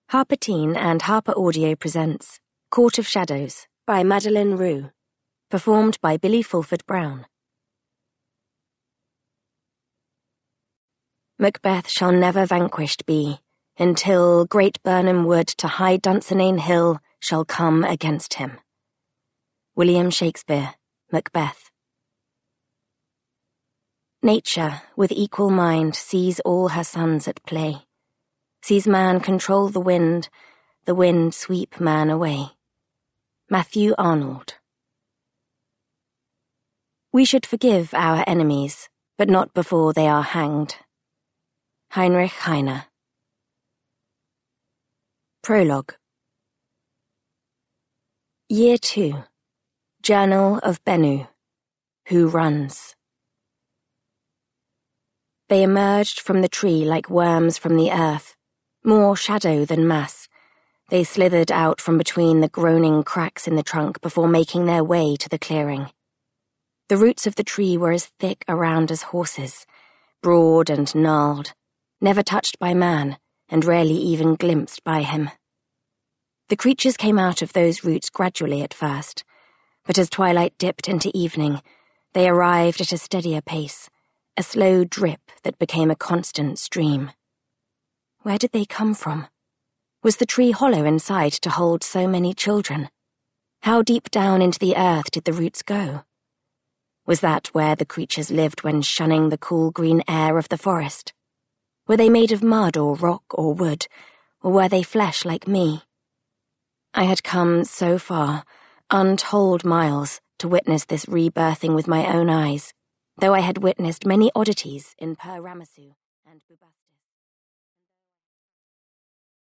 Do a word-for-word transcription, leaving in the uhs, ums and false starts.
Harper-Teen and Harper Audio presents Court of Shadows by Madeleine Roux, performed by Billy Fulford Brown. Macbeth shall never vanquished be, until great Birnam Wood to high Dunsinane Hill shall come against him. William Shakespeare, Macbeth. Nature, with equal mind, sees all her sons at play, sees man control the wind, the wind sweep man away. Matthew Arnold. We should forgive our enemies, but not before they are hanged. Heinrich Heine. Prologue. Year two. Journal of Bennu. Who runs? They emerged from the tree like worms from the earth, more shadow than mass. They slithered out from between the groaning cracks in the trunk before making their way to the clearing. The roots of the tree were as thick around as horses, broad and gnarled, never touched by man, and rarely even glimpsed by him. The creatures came out of those roots gradually at first, but as twilight dipped into evening, they arrived at a steadier pace, a slow drip that became a constant stream. Where did they come from? Was the tree hollow inside to hold so many children? How deep down into the earth did the roots go? Was that where the creatures lived when shunning the cool green air of the forest? Were they made of mud or rock or wood, or were they flesh like me? I had come so far, untold miles, to witness this rebirthing with my own eyes, though I had witnessed many oddities in Per Ramassu and Bubastis.